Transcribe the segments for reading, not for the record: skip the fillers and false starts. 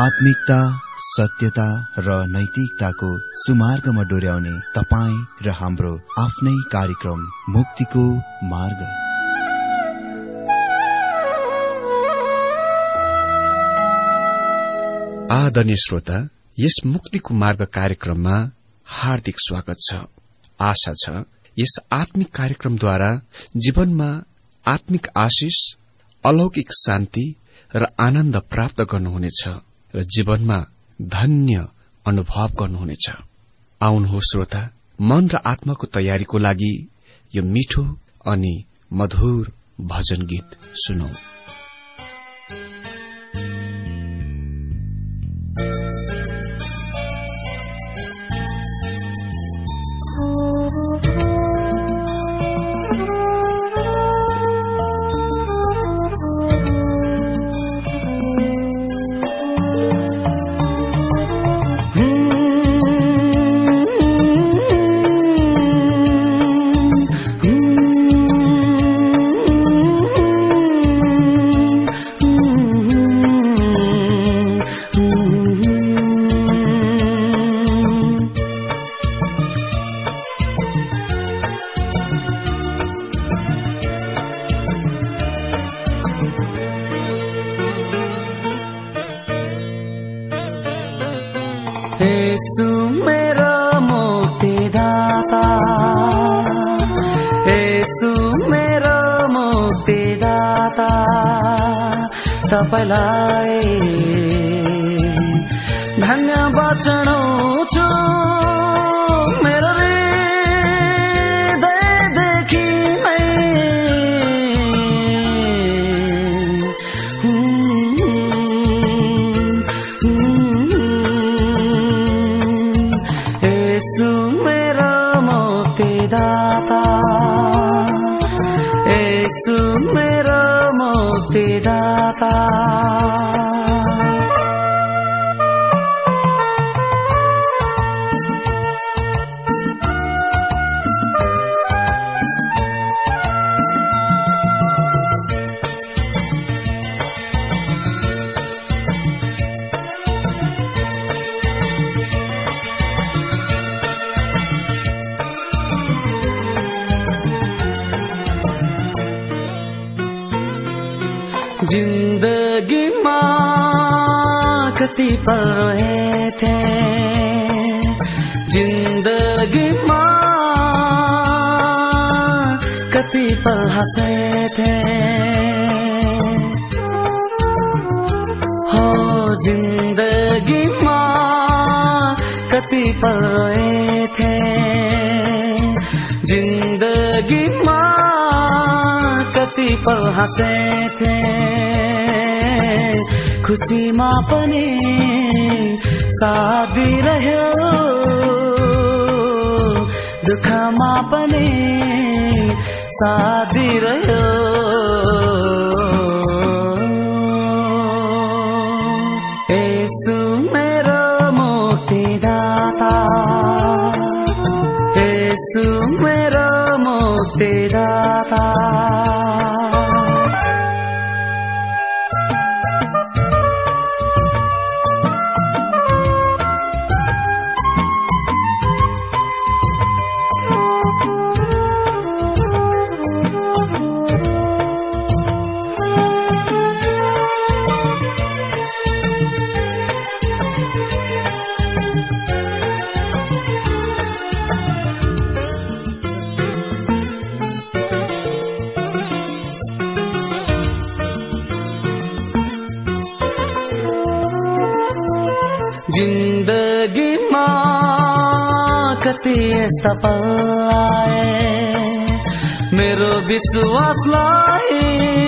आत्मिकता, सत्यता र नैतिकताको सुमार्गमा डोर्याउने तपाईँ र हाम्रो आफ्नै कार्यक्रम मुक्तिको मार्ग। आदरणीय श्रोता, यस मुक्तिको मार्ग कार्यक्रममा हार्दिक स्वागत छ। आशा छ यस आत्मिक कार्यक्रमद्वारा जीवनमा आत्मिक आशिष, अलौकिक शान्ति र आनन्द प्राप्त गर्नुहुनेछ र जीवनमा धन्य अनुभव गर्नुहुनेछ। आउनुहोस् श्रोता, मन र आत्माको तयारीको लागि यो मिठो अनि मधुर भजन गीत सुनौ। येशू मेरो मुक्तिदाता, येशू मेरो मुक्तिदाता, तपाईलाई धन्यवाद चढाउँछु मेरो हृदयदेखि नै। येशू मेरो मुक्तिदाता, येशू मेरो मुक्तिदाता। जिन्दगीमा कति पल रोए थे, जिन्दगीमा कति पल हंसे थे, हो जिन्दगीमा कति पल रोए थे, जिन्दगीमा कति पल हंसे थे। खुसीमा पनि साथ दिइरह्यो, दुःखमा पनि साथ दिइरह्यो। येशू मेरो मुक्तिदाता, येशू मेरो मुक्तिदाता। जिन्दगीमा कति यस्ता पल आए, मेरो विश्वासलाई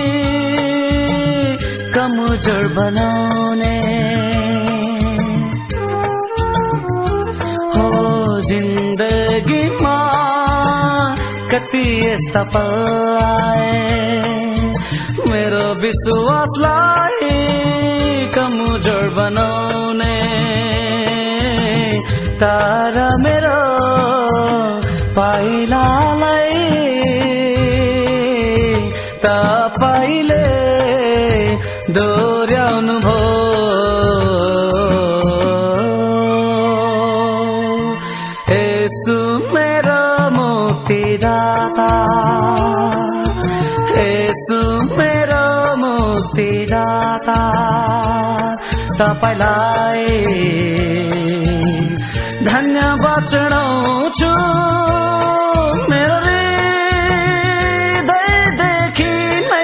कमजोर बनाउने। हो जिन्दगीमा कति यस्ता पल आए, मेरो विश्वासलाई कमजोर बनाउने। तारा मेरो पाइलालाई तपाईँले दोहोऱ्याउनु भयो। येशू मेरो मुक्तिदाता, येशू मेरो मुक्तिदाता, तपाईलाई धन्यवाद चढाउँछु मेरो हृदयदेखि नै।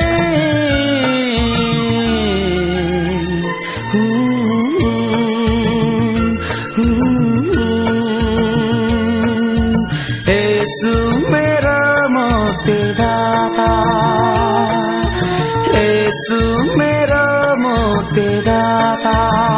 येशू मेरो मुक्तिदाता, येशू मेरो मुक्तिदाता।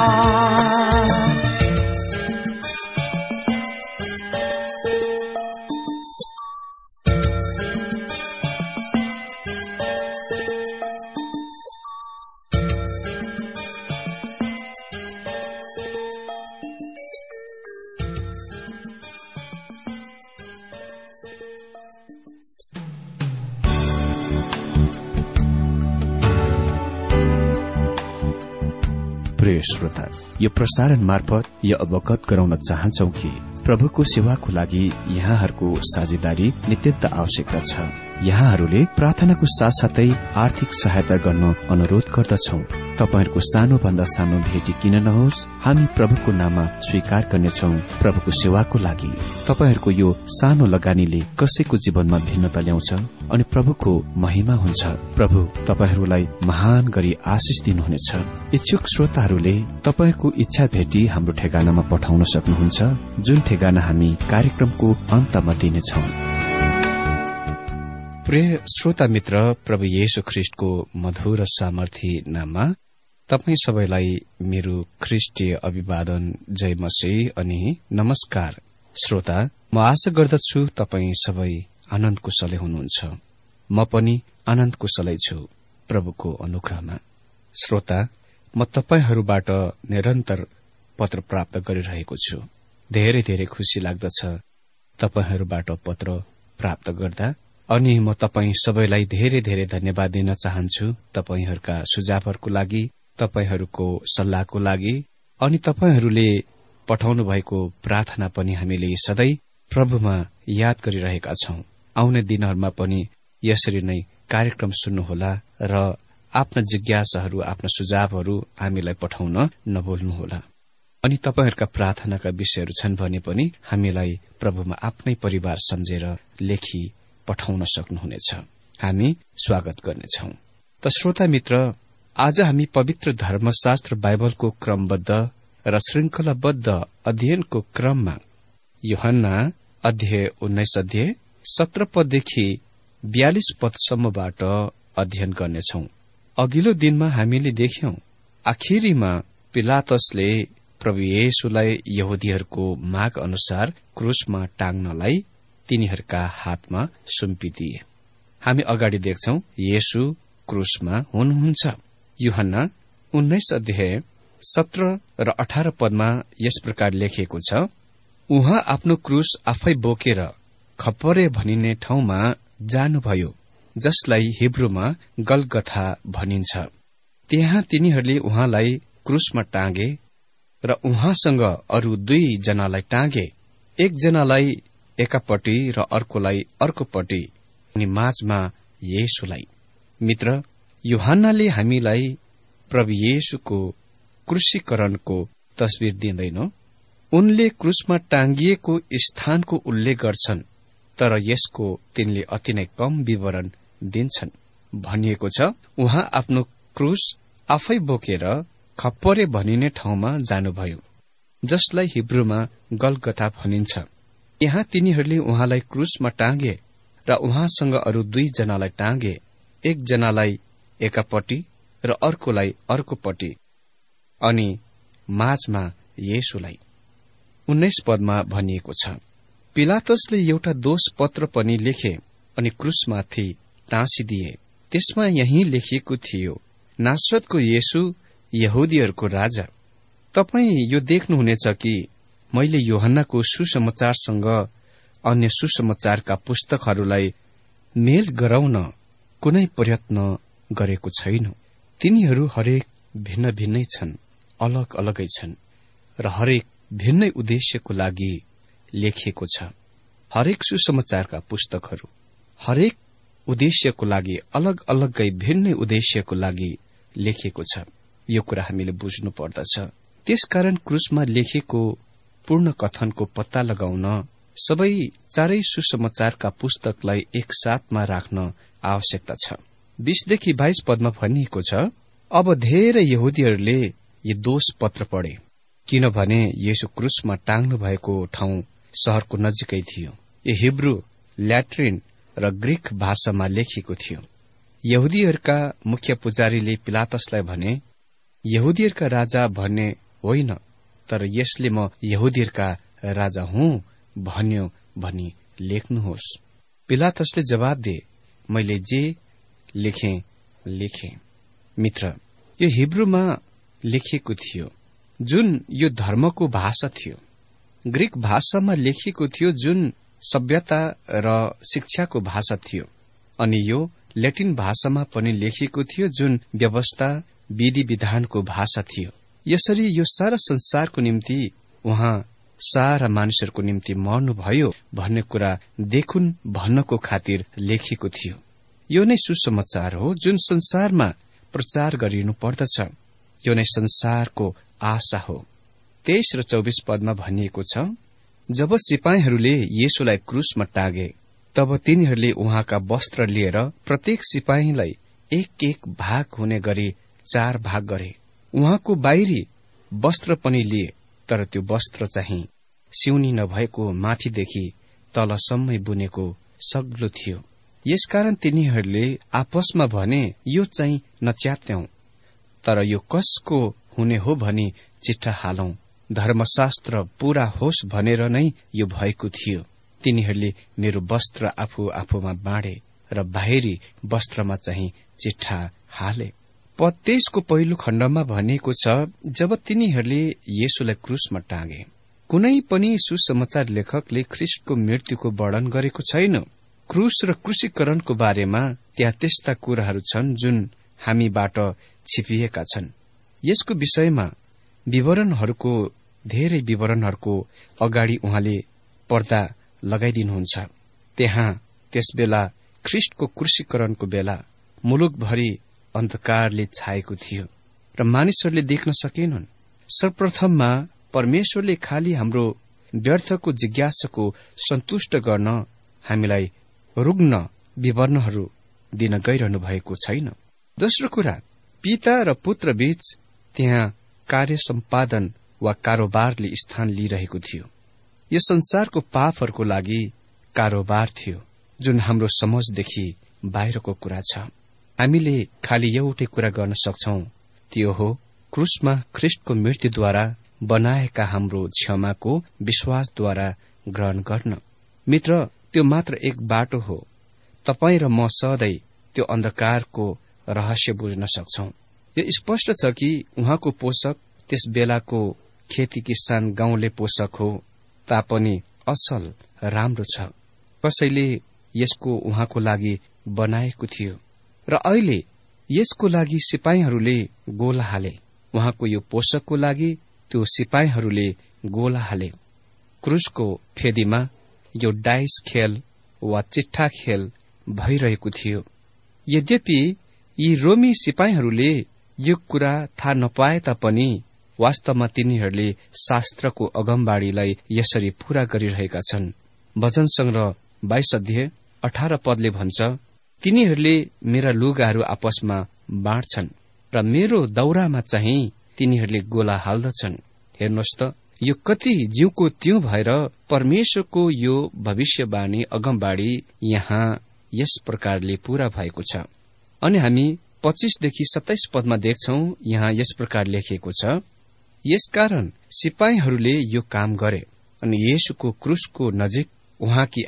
प्रिय श्रोता, यो प्रसारण मार्फत यो अवगत गराउन चाहन्छौ कि प्रभुको सेवाको लागि यहाँहरूको साझेदारी नित्यन्त आवश्यकता छ। यहाँहरूले प्रार्थनाको साथसाथै आर्थिक सहायता गर्न अनुरोध गर्दछौ। तपाईहरूको सानो भन्दा सानो भेटी किन नहोस्, हामी प्रभुको नाममा स्वीकार गर्नेछौ। प्रभुको सेवाको लागि तपाईहरूको यो सानो लगानीले कसैको जीवनमा भिन्नता ल्याउँछ अनि प्रभुको महिमा हुन्छ। प्रभु तपाईहरूलाई महान गरी आशिष दिनुहुनेछ। इच्छुक श्रोताहरूले तपाईहरूको इच्छा भेटी हाम्रो ठेगानामा पठाउन सक्नुहुन्छ, जुन ठेगाना हामी कार्यक्रमको अन्तमा दिनेछौ। प्रिय श्रोता मित्र, प्रभु येशू ख्रीष्टको मधुर सामर्थी नाममा तपाई सबैलाई मेरो ख्रीष्टीय अभिवादन, जय मसीह अनि नमस्कार। श्रोता, म आशा गर्दछु तपाई सबै आनन्द कुशलै हुनुहुन्छ। म पनि आनन्द कुशलै छु प्रभुको अनुग्रहमा। श्रोता, म तपाईहरूबाट निरन्तर पत्र प्राप्त गरिरहेको छु। धेरै धेरै खुशी लाग्दछ तपाईहरूबाट पत्र प्राप्त गर्दा, अनि म तपाई सबैलाई धेरै धेरै धन्यवाद दिन चाहन्छु तपाईहरूका सुझावहरूको लागि, तपाईहरूको सल्लाहको लागि, अनि तपाईहरूले पठाउनु भएको प्रार्थना पनि हामीले सधैँ प्रभुमा याद गरिरहेका छौं। आउने दिनहरूमा पनि यसरी नै कार्यक्रम सुन्नुहोला र आफ्ना जिज्ञासाहरू, आफ्ना सुझावहरू हामीलाई पठाउन नभुल्नुहोला। अनि तपाईहरूका प्रार्थनाका विषयहरू छन् भने पनि हामीलाई प्रभुमा आफ्नै परिवार सम्झेर लेखी पठाउन सक्नुहुनेछ। हामी स्वागत गर्नेछौं। त श्रोता मित्र, आज हामी पवित्र धर्मशास्त्र बाइबलको क्रमबद्ध र श्रृंखलाबद्ध अध्ययनको क्रममा यूहन्ना अध्याय 19 17 पददेखि 42 पदसम्मबाट अध्ययन गर्नेछौं। अघिल्लो दिनमा हामीले देख्यौं आखिरीमा पिलातसले प्रभु येशूलाई यहुदीहरूको माग अनुसार क्रूसमा टाङ्नलाई तिनीहरूका हातमा सुम्पिदिए। हामी अगाडि देख्छौं येशू क्रूसमा हुनुहुन्छ। यूहन्ना 19 अध्याय 17 र 18 पदमा यस प्रकार लेखिएको छ, उहाँ आफ्नो क्रूस आफै बोकेर खप्परे भनिने ठाउँमा जानुभयो, जसलाई हिब्रूमा गलगथा भनिन्छ। त्यहाँ तिनीहरूले उहाँलाई क्रूसमा टाँगे र उहाँसँग अरू 2 जनालाई टाँगे, एकजनालाई एकापट्टि र अर्कोलाई अर्कोपट्टि, अनि माझमा येशूलाई। मित्र, यूहन्नाले हामीलाई प्रभु येशूको क्रूसीकरणको तस्बिर दिँदैन। उनले क्रूसमा टाँगिएको स्थानको उल्लेख गर्छन्, तर यसको तिनले अति नै कम विवरण दिन्छन्। भनिएको छ, उहाँ आफ्नो क्रूस आफै बोकेर खप्परे भनिने ठाउँमा जानुभयो, जसलाई हिब्रूमा गलगथा भनिन्छ। यहाँ तिनीहरूले उहाँलाई क्रूसमा टाँगे र उहाँसँग अरू 2 जनालाई टाँगे, एकजनालाई एकापट्टि र अर्कोलाई अर्कोपट्टि, अनि माझमा येशूलाई। 19 पदमा भनिएको छ, पिलातसले एउटा दोष पत्र पनि लेखे अनि क्रूसमाथि टाँसिदिए। त्यसमा यही लेखिएको थियो, नासरतको येशू यहुदीहरूको राजा। तपाई यो देख्नुहुनेछ कि मैले यूहन्नाको सुसमाचारसँग अन्य सुसमाचारका पुस्तकहरूलाई मेल गराउन कुनै प्रयत्न गरेको छैन। तिनीहरू हरेक भिन्न भिन्नै छन्, अलग अलगै छन् र हरेक भिन्नै उद्देश्यको लागि लेखिएको छ। हरेक सुसमाचारका पुस्तकहरू हरेक उद्देश्यको लागि अलग अलगै भिन्नै उद्देश्यको लागि लेखिएको छ। यो कुरा हामीले बुझ्नु पर्दछ। त्यसकारण क्रुसमा लेखिएको पूर्ण कथनको पत्ता लगाउन सबै चारै सुसमाचारका पुस्तकलाई एकसाथमा राख्न आवश्यकता छ। 20देखि 22 पदमा भनिएको छ, अब धेरै यहुदीहरूले यो दोष पत्र पढे, किनभने येशू क्रुसमा टाङ्नु भएको ठाउँ शहरको नजिकै थियो। यो हिब्रू, ल्याट्रिन र ग्रीक भाषामा लेखिएको थियो। यहुदीहरूका मुख्य पुजारीले पिलातसलाई भने, यहुदीहरूका राजा भन्ने होइन, तर यसले म यहुदीहरूका राजा हुँ भन्यो भनी लेख्नुहोस्। पिलातसले जवाब दिए, मैले जे लेखे। मित्र, यो हिब्रूमा लेखिएको थियो, जुन यो धर्मको भाषा थियो। ग्रीक भाषामा लेखिएको थियो, जुन सभ्यता र शिक्षाको भाषा थियो। अनि यो ल्याटिन भाषामा पनि लेखिएको थियो, जुन व्यवस्था विधि विधानको भाषा थियो। यसरी यो सारा संसारको निम्ति उहाँ सारा मानिसहरूको निम्ति मर्नुभयो भन्ने कुरा देखुन् भन्नको खातिर लेखिएको थियो। यो नै सुसमाचार हो जुन संसारमा प्रचार गरिनु पर्दछ। यो नै संसारको आशा हो। 23 र 24 पदमा भनिएको छ, जब सिपाहीहरूले येशूलाई क्रुसमा टागे, तब तिनीहरूले उहाँका वस्त्र लिएर प्रत्येक सिपाहीलाई एक एक भाग हुने गरी 4 भाग गरे। उहाँको बाहिरी वस्त्र पनि लिए, तर त्यो वस्त्र चाहिँ सिउनी नभएको माथिदेखि तलसम्मै बुनेको सग्लो थियो। यसकारण तिनीहरूले आपसमा भने, यो चाहिँ नच्यात्यौं, तर यो कसको हुने हो भनी चिट्ठा हालौं। धर्मशास्त्र पूरा होस् भनेर नै यो भएको थियो। तिनीहरूले मेरो वस्त्र आफू आफूमा बाँडे र बाहिरी वस्त्रमा चाहिँ चिट्ठा हाले। पद 23 को पहिलो खण्डमा भनिएको छ, जब तिनीहरूले येशूलाई क्रुसमा टाँगे। कुनै पनि सुसमाचार लेखकले ख्रिस्टको मृत्युको वर्णन गरेको छैन। क्रुस र क्रुसीकरणको बारेमा त्यहाँ त्यस्ता कुराहरू छन् जुन हामीबाट छिपिएका छन्। यसको विषयमा धेरै विवरणहरूको अगाडि उहाँले पर्दा लगाइदिनुहुन्छ। त्यहाँ त्यसबेला ख्रिस्टको क्रुसीकरणको बेला मुलुकभरि अन्धकारले छाएको थियो र मानिसहरूले देख्न सकेनन्। सर्वप्रथममा परमेश्वरले खालि हाम्रो व्यर्थको जिज्ञासाको सन्तुष्ट गर्न हामीलाई रुग्ण विवरणहरू दिन गइरहनु भएको छैन। दोस्रो कुरा, पिता र पुत्र बीच त्यहाँ कार्य सम्पादन वा कारोबारले स्थान लिइरहेको थियो। यो संसारको पापहरूको लागि कारोबार थियो, जुन हाम्रो समझदेखि बाहिरको कुरा छ। हामीले खालि एउटै कुरा गर्न सक्छौं, त्यो हो क्रुसमा ख्रिस्टको मृत्युद्वारा बनाएका हाम्रो क्षमाको विश्वासद्वारा ग्रहण गर्न। मित्र, त्यो मात्र एक बाटो हो। तपाई र म सधैँ त्यो अन्धकारको रहस्य बुझ्न सक्छौं। यो स्पष्ट छ कि उहाँको पोषक त्यस बेलाको खेती किसान गाउँले पोषक हो, तापनि असल राम्रो छ। कसैले यसको उहाँको लागि बनाएको थियो र अहिले यसको लागि सिपाहीहरूले गोला हाले। उहाँको यो पोषकको लागि त्यो सिपाहीहरूले गोला हाले। क्रुसको फेदीमा यो डाइस खेल वा चिट्ठा खेल भइरहेको थियो। यद्यपि यी रोमी सिपाहीहरूले यो कुरा थाहा नपाए तापनि वास्तवमा तिनीहरूले शास्त्रको अगमबाडीलाई यसरी पूरा गरिरहेका छन्। भजन संग्रह 22 अध्याय 18 पदले भन्छ, तिनीहरूले मेरा लुगाहरू आपसमा बाँड्छन् र मेरो दौरामा चाहिँ तिनीहरूले गोला हाल्दछन्। हेर्नुहोस् त, यो कति जिउको त्यों भएर परमेश्वरको यो भविष्यवाणी अगमबाडी यहाँ यस प्रकारले पूरा भएको छ। अनि हामी 25 देखि 27 पदमा देख्छौं, यहाँ यस प्रकार लेखिएको छ, यसकारण सिपाहीहरूले यो काम गरे अनि येशूको क्रुसको नजिक उहाँकी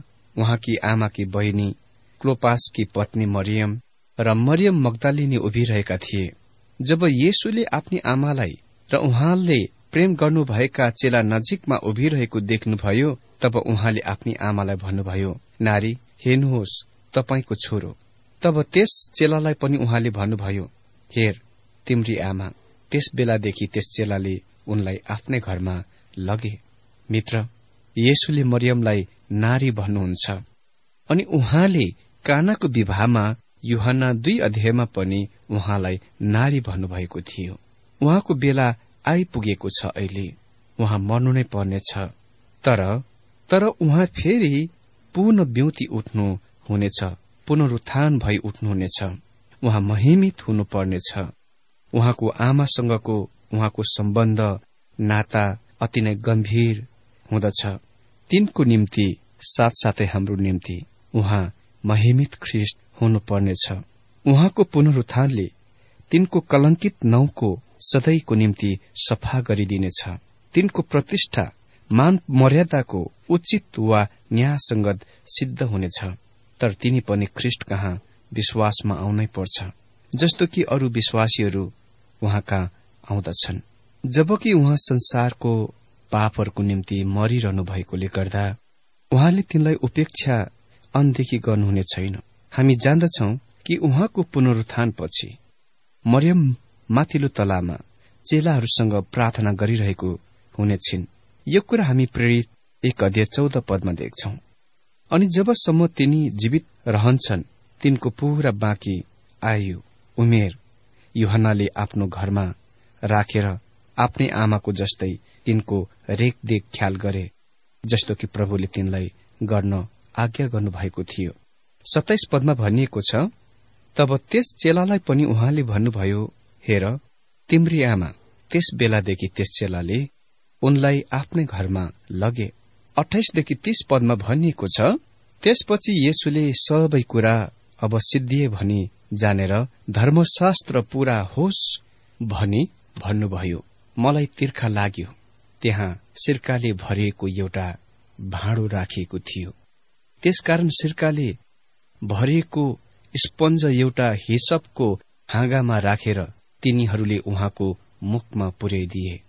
आमाकी बहिनी क्लोपासकी पत्नी मरियम र मरियम मग्दलिनी उभिरहेका थिए। जब येशूले आफ्नी आमालाई र उहाँले प्रेम गर्नुभएका चेला नजिकमा उभिरहेको देख्नुभयो, तब उहाँले आफ्नी आमालाई भन्नुभयो, नारी, हेर्नुहोस् तपाईको छोरो। तब त्यस चेलालाई पनि उहाँले भन्नुभयो, हेर तिम्री आमा। त्यस बेलादेखि त्यस चेलाले उनलाई आफ्नै घरमा लगे। मित्र, येशूले मरियमलाई नारी भन्नुहुन्छ। अनि उहाँले कानाको विवाहमा यूहन्ना 2 अध्यायमा पनि उहाँलाई नारी भन्नुभएको थियो। उहाँको बेला आइपुगेको छ। अहिले उहाँ मर्नु नै पर्नेछ, तर उहाँ फेरि पुनः ब्युति उठ्नु हुनेछ, पुनरुत्थान भई उठ्नुहुनेछ। उहाँ महिमित हुनुपर्नेछ। उहाँको आमासँगको उहाँको सम्बन्ध नाता अति नै गम्भीर हुँदछ। तिनको निम्ति साथसाथै हाम्रो निम्ति उहाँ महिमित ख्रीष्ट हुनुपर्नेछ। उहाँको पुनरुत्थानले तिनको कलंकित नाउँको सधैँको निम्ति सफा गरिदिनेछ। तिनको प्रतिष्ठा मान मर्यादाको उचित वा न्यायसंगत सिद्ध हुनेछ। तर तिनी पनि ख्रीष्ट कहाँ विश्वासमा आउनै पर्छ, जस्तो कि अरू विश्वासीहरू उहाँ कहाँ आउँदछन्। जबकि उहाँ संसारको पापहरूको निम्ति मरिरहनु भएकोले गर्दा उहाँले तिनलाई उपेक्षा अनदेखि गर्नुहुने छैन। हामी जान्दछौं कि उहाँको पुनरुत्थानपछि मरियम माथिल्लो तलामा चेलाहरूसँग प्रार्थना गरिरहेको हुनेछिन्। यो कुरा हामी प्रेरित 1 अध्याय 14 पदमा देख्छौं। अनि जबसम्म तिनी जीवित रहन्छन्, तिनको पूरा बाँकी आयु उमेर यूहन्नाले आफ्नो घरमा राखेर आफ्नै आमाको जस्तै तिनको रेखदेख ख्याल गरे, जस्तो कि प्रभुले तिनलाई गर्न आज्ञा गर्नुभएको थियो। 27 पदमा भनिएको छ, तब त्यस चेलालाई पनि उहाँले भन्नुभयो, हेर तिम्री आमा। त्यस बेलादेखि त्यस चेलाले उनलाई आफ्नै घरमा लगे। 28 देखि 30 पदमा भनिएको छ, त्यसपछि येशूले सबै कुरा अब सिद्धिए भनी जानेर धर्मशास्त्र पूरा होस् भनी भन्नुभयो। मलाई तिर्खा लाग्यो। त्यहाँ सिरकाले भरिएको एउटा भाँडो राखिएको थियो। त्यसकारण सिरकाले भरिएको स्पन्ज एउटा हिसपको हाँगामा राखेर तिनीहरूले उहाँको मुखमा पुर्याइदिए।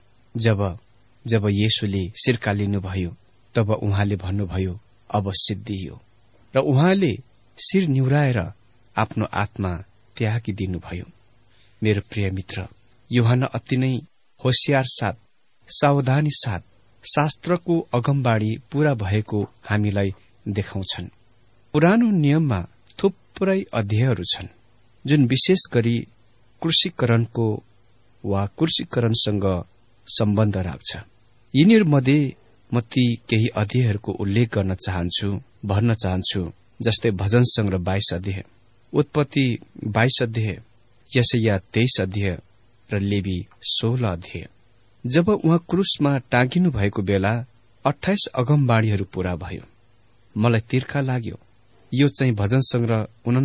जब येशूले सिरका लिनुभयो, तब उहाँले भन्नुभयो, अब सिद्धियो। र उहाँले शिर निहुराएर आफ्नो आत्मा त्यागिदिनुभयो। मेरो प्रिय मित्र, यूहन्ना अति नै होशियार साथ, सावधानी साथ शास्त्रको अगमबाणी पूरा भएको हामीलाई देखाउँछन्। पुरानो नियममा थुप्रै अध्यायहरू छन् जुन विशेष गरी क्रूसीकरणको वा क्रूसीकरणसँग सम्बन्ध राख्छ। यिनीहरूमध्ये म ती केही अध्यायहरूको उल्लेख गर्न चाहन्छु, भन्न चाहन्छु, जस्तै भजन संग्रह 22 अध्याय, उत्पत्ति 22 अध्याय, यशाया 23 अध्याय र लेवी 16 अध्याय। जब उहाँ क्रूसमा टाँगिनु भएको बेला 28 अगमबाणीहरू पूरा भयो। मलाई तिर्खा लाग्यो। यो चाहिँ भजन संग्रह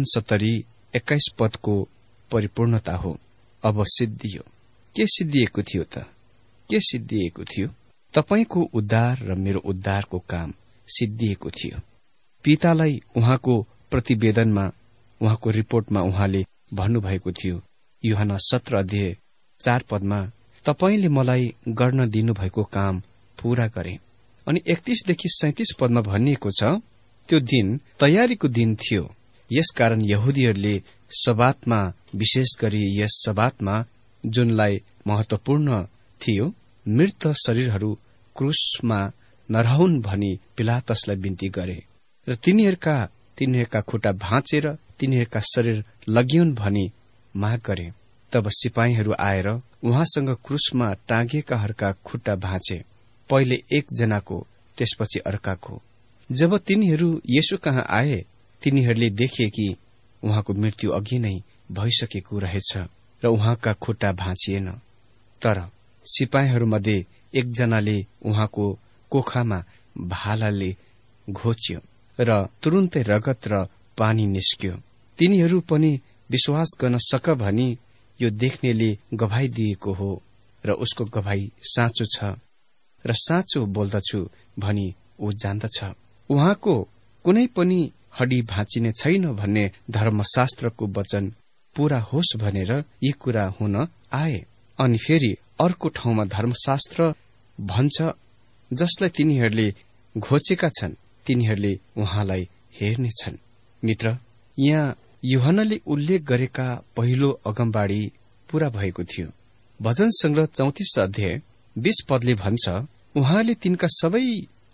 69:21 पदको परिपूर्णता हो। अब सिद्धियो। के सिद्धिएको थियो त? के सिद्धिएको थियो? तपाईको उद्धार र मेरो उद्धारको काम सिद्धिएको थियो। पितालाई उहाँको प्रतिवेदनमा, उहाँको रिपोर्टमा उहाँले भन्नुभएको थियो, यूहन्ना 17 अध्याय 4 पदमा, तपाईले मलाई गर्न दिनुभएको काम पूरा गरे। अनि 31 देखि 37 पदमा भनिएको छ, त्यो दिन तयारीको दिन थियो। यसकारण यहुदीहरूले सबातमा, विशेष गरी यस सबातमा जुनलाई महत्वपूर्ण थियो, मृत शरीरहरू क्रूसमा नरहुन् भनी पिलातसलाई बिन्ती गरे र तिनीहरूका खुट्टा भाँचेर तिनीहरूका शरीर लगिउन् भनी माग गरे। तब सिपाहीहरू आएर उहाँसँग क्रूसमा टाँगिएकाहरूका खुट्टा भाँचे, पहिले एकजनाको, त्यसपछि अर्काको। जब तिनीहरू येशू कहाँ आए, तिनीहरूले देखे कि उहाँको मृत्यु अघि नै भइसकेको रहेछ र उहाँका खुट्टा भाँचिएन। तर सिपाहीहरूमध्ये एकजनाले उहाँको कोखामा भालाले घोच्यो र तुरुन्तै रगत र पानी निस्क्यो। तिनीहरू पनि विश्वास गर्न सक भनी यो देख्नेले गवाही दिएको हो र उसको गवाही साँचो छ र साँचो बोल्दछु भनी ऊ जान्दछ। उहाँको कुनै पनि हड्डी भाँचिने छैन भन्ने धर्मशास्त्रको वचन पूरा होस् भनेर यी कुरा हुन आए। अनि फेरि अर्को ठाउँमा धर्मशास्त्र भन्छ, जसलाई तिनीहरूले घोचेका छन् तिनीहरूले उहाँलाई हेर्नेछन्। मित्र, यहाँ यूहन्नाले उल्लेख गरेका पहिलो अगमबाणी पूरा भएको थियो। भजन संग्रह 34 अध्याय 20 पदले भन्छ, उहाँले तिनका सबै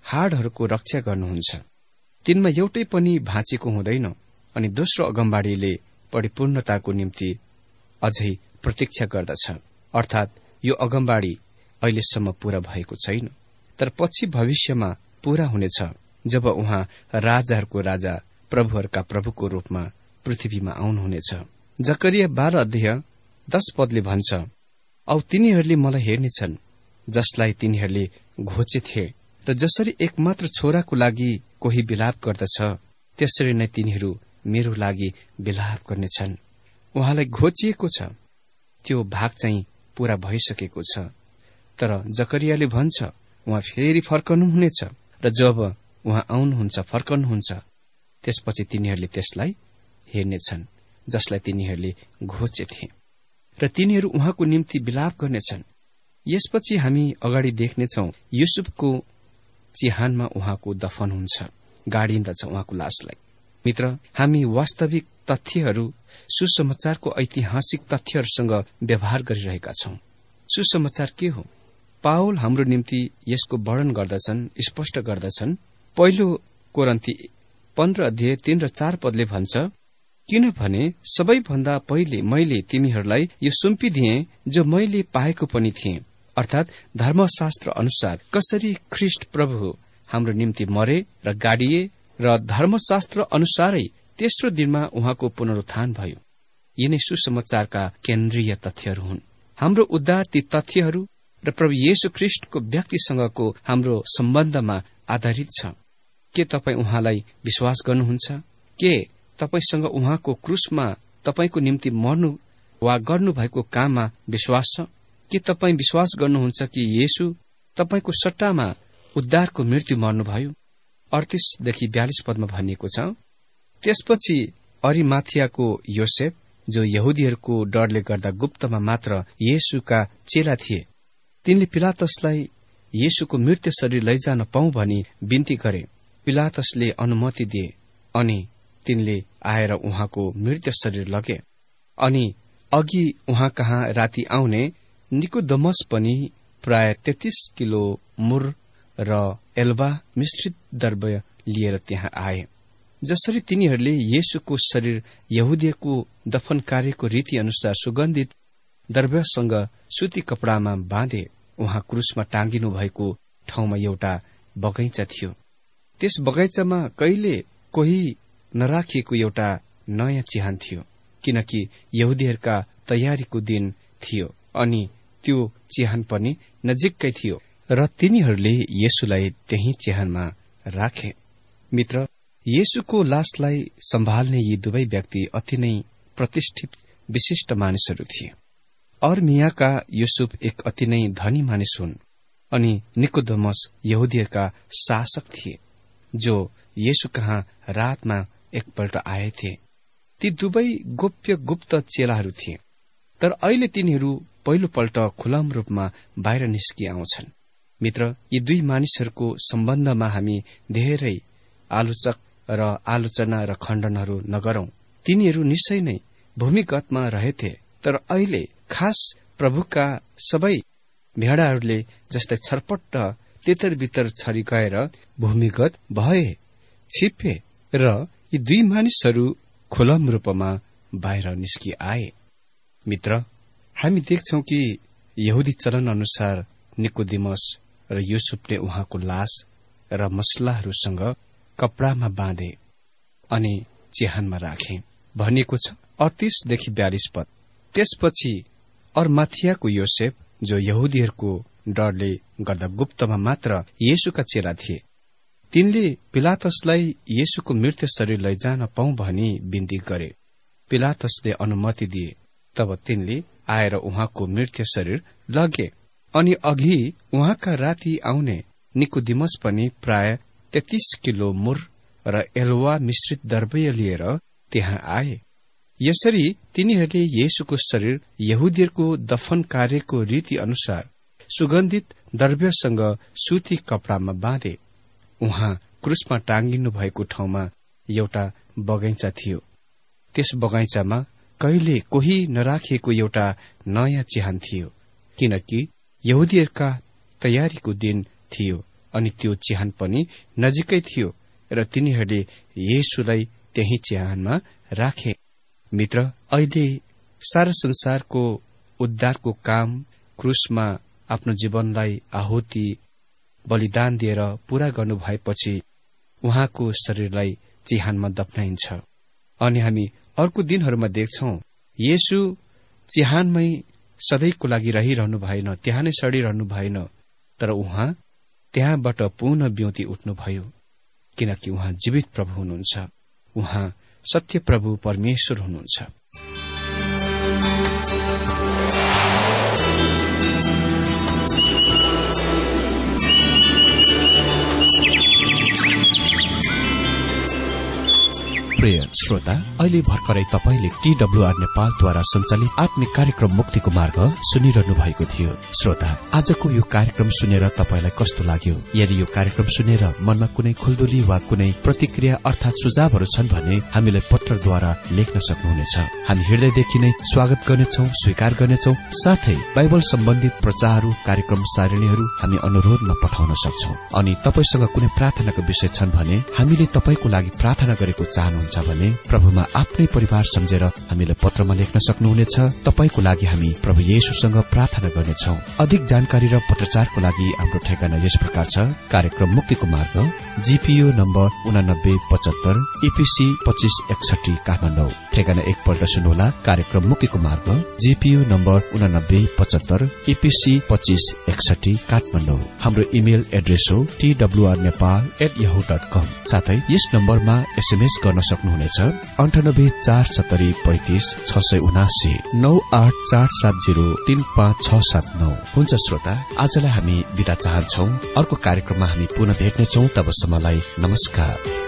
हाडहरूको रक्षा गर्नुहुन्छ। तिनमा एउटै पनि भाँचेको हुँदैन अनि दोस्रो अगमबाडीले परिपूर्णताको निम्ति अझै प्रतीक्षा गर्दछ। अर्थात् यो अगमबाडी अहिलेसम्म पूरा भएको छैन, तर पछि भविष्यमा पूरा हुनेछ जब उहाँ राजाहरूको राजा प्रभुहरूका प्रभुको रूपमा पृथ्वीमा आउनुहुनेछ। जकरिया 12 अध्याय 10 पदले भन्छ, औ तिनीहरूले मलाई हेर्नेछन् जसलाई तिनीहरूले घोचे थिए, र जसरी एकमात्र छोराको लागि कोही विलाप गर्दछ त्यसरी नै तिनीहरू मेरो लागि विलाप गर्नेछन्। उहाँलाई घोचिएको छ, त्यो भाग चाहिँ पूरा भइसकेको छ। तर जकरियाले भन्छ उहाँ फेरि फर्कनुहुनेछ, र जब उहाँ आउनुहुन्छ फर्कनुहुन्छ त्यसपछि तिनीहरूले त्यसलाई हेर्नेछन् जसलाई तिनीहरूले घोचे थिए, र तिनीहरू उहाँको निम्ति विलाप गर्नेछन्। यसपछि हामी अगाडि देख्नेछौ युसुफको चिहानमा उहाँको दफन हुन्छ, गाडिन्दछ उहाँको लासलाई। मित्र, हामी वास्तविक तथ्यहरू, सुसमाचारको ऐतिहासिक तथ्यहरूसँग व्यवहार गरिरहेका छौं। सुसमाचार के हो? पाउल हाम्रो निम्ति यसको वर्णन गर्दछन्, स्पष्ट गर्दछन्। पहिलो कोरिन्थी 15 अध्याय 3 र 4 पदले भन्छ, किनभने सबैभन्दा पहिले मैले तिमीहरूलाई यो सुम्पिदिए जो मैले पाएको पनि थिएँ, अर्थात् धर्मशास्त्र अनुसार कसरी ख्रीष्ट प्रभु हाम्रो निम्ति मरे र गाडिए, र धर्मशास्त्र अनुसारै तेस्रो दिनमा उहाँको पुनरुत्थान भयो। यिनै सुसमाचारका केन्द्रीय तथ्यहरू हुन्। हाम्रो उद्धार ती तथ्यहरू र प्रभु येशू ख्रीष्टको व्यक्तिसँगको हाम्रो सम्बन्धमा आधारित छ। के तपाईँ उहाँलाई विश्वास गर्नुहुन्छ? के तपाईसँग उहाँको क्रूसमा तपाईको निम्ति मर्नु वा गर्नुभएको काममा विश्वास छ? के तपाईँ विश्वास गर्नुहुन्छ कि येशू तपाईको सट्टामा उद्धारको मृत्यु मर्नुभयो? 38देखि 42 पदमा भनिएको छ, त्यसपछि अरिमाथियाको योसेफ, जो यहुदीहरूको डरले गर्दा गुप्तमा मात्र येशूका चेला थिए, तिनले पिलातसलाई येशूको मृत्यु शरीर लैजान पाऊ भनी बिन्ती गरे। पिलातसले अनुमति दिए अनि तिनले आएर उहाँको मृत्यु शरीर लगे। अनि अघि उहाँ कहाँ राति आउने निकोदेमस पनि प्राय 33 किलो मुर र एल्वा मिश्रित द्रव्य लिएर त्यहाँ आए। जसरी तिनीहरूले येशूको शरीर यहुदीहरूको दफन कार्यको रीति अनुसार सुगन्धित द्रव्यसँग सुती कपडामा बाँधे, उहाँ क्रूसमा टाँगिनु भएको ठाउँमा एउटा बगैँचा थियो। त्यस बगैँचामा कहिले कोही नराखिएको एउटा नयाँ चिहान थियो, किनकि यहुदीहरूका तयारीको दिन थियो अनि त्यो चिहान पनि नजिकै थियो, र तिनीहरूले येशूलाई त्यही चिहानमा राखे। मित्र, येशूको लासलाई सम्हाल्ने यी दुवै व्यक्ति अति नै प्रतिष्ठित विशिष्ट मानिसहरू थिए। अर्मियाका युसुफ एक अति नै धनी मानिस हुन् अनि निकोदेमस यहुदीहरूका शासक थिए, जो येशू कहाँ रातमा एकपल्ट आए थिए। ती दुवै गोप्य गुप्त चेलाहरू थिए, तर अहिले तिनीहरू पहिलोपल्ट खुलम रूपमा बाहिर निस्कि आउँछन्। मित्र, यी दुई मानिसहरूको सम्बन्धमा हामी धेरै आलोचक र आलोचना र खण्डनहरू नगरौं। तिनीहरू निश्चय नै भूमिगतमा रहेथे, तर अहिले खास प्रभुका सबै भेडाहरूले जस्तै छरपट्ट तितर बितर छरी गएर भूमिगत भए, छिपे, र यी दुई मानिसहरू खुलम रूपमा बाहिर निस्कि आए। मित्र, हामी देख्छौं कि यहुदी चलन अनुसार निकोदेमस र युसुफले उहाँको लास र मसलाहरूसँग कपडामा बाँधे अनि चिहानमा राखे भनिएको छ। 38देखि 42 पद। त्यसपछि अर्माथियाको योसेफ, जो यहुदीहरूको डरले गर्दा गुप्तमा मात्र येशूका चेला थिए, तिनले पिलातसलाई येशूको मृत्यु शरीर लैजान पाऊ भनी बिन्ती गरे। पिलातसले अनुमति दिए। तब तिनले आएर उहाँको मृत्यु शरीर लगे। अनि अघि उहाँका राति आउने निकोदेमस पनि प्राय 33 किलो मुर र एल्वा मिश्रित द्रव्य लिएर त्यहाँ आए। यसरी तिनीहरूले येशूको शरीर यहुदीहरूको दफन कार्यको रीति अनुसार सुगन्धित द्रव्यसँग सुती कपडामा बाँधे। उहाँ क्रूसमा टाँगिनु भएको ठाउँमा एउटा बगैँचा थियो। त्यस बगैँचामा कहिले कोही नराखिएको एउटा नयाँ चिहान थियो, किनकि यहुदीहरूका तयारीको दिन थियो अनि त्यो चिहान पनि नजिकै थियो र तिनीहरूले येशूलाई त्यही चिहानमा राखे। मित्र, अहिले सारा संसारको उद्धारको काम क्रुसमा आफ्नो जीवनलाई आहुति बलिदान दिएर पूरा गर्नु भएपछि उहाँको शरीरलाई चिहानमा दफनाइन्छ। अनि हामी अर्को दिनहरूमा देख्छौं येशू चिहानमै सधैँको लागि रहिरहनु भएन, त्यहाँ नै सडिरहनु भएन, तर उहाँ त्यहाँबाट पुनः बिउती उठ्नुभयो, किनकि उहाँ जीवित प्रभु हुनुहुन्छ। उहाँ सत्य प्रभु परमेश्वर हुनुहुन्छ। प्रिय श्रोता, अहिले भर्खरै तपाईले TWR नेपालद्वारा सञ्चालित आत्मिक कार्यक्रम मुक्तिको मार्ग सुनिरहनु भएको थियो। श्रोता, आजको यो कार्यक्रम सुनेर तपाईलाई कस्तो लाग्यो? यदि यो कार्यक्रम सुनेर मनमा कुनै खुल्दुली वा कुनै प्रतिक्रिया अर्थात सुझावहरू छन् भने हामीलाई पत्रद्वारा लेख्न सक्नुहुनेछ। हामी हृदयदेखि नै स्वागत गर्नेछौं, स्वीकार गर्नेछौं। साथै बाइबल सम्बन्धित प्रचारहरू, कार्यक्रम सारणीहरू हामी अनुरोधमा पठाउन सक्छौं। अनि तपाईसँग कुनै प्रार्थनाको विषय छन् भने हामीले तपाईको लागि प्रार्थना गरेको चाहनुहुन्छ भने प्रभुमा आफ्नै परिवार सम्झेर हामीलाई पत्रमा लेख्न सक्नुहुनेछ। तपाईको लागि हामी प्रभु येशूसँग प्रार्थना गर्नेछौं। अधिक जानकारी र पत्रचारको लागि हाम्रो ठेगाना यस प्रकार छ। कार्यक्रम मुक्तिको मार्ग, GPO नम्बर 8975, EPC 2561 काठमाडौँ। ठेगाना एकपल्ट सुन्नुहोला। कार्यक्रम मुक्तिको मार्ग, GPO नम्बर 8975, EPC 2561 काठमाडौँ। हाम्रो इमेल एड्रेस हो twrnepal@yahoo.com। साथै यस नम्बरमा SMS गर्न सक्नुहुनेछ 9847035679 9847035679। हुन्छ श्रोता, आजलाई हामी बिदा चाहन्छौ। अर्को कार्यक्रममा हामी पुनः भेट्नेछौं। तबसम्मलाई नमस्कार।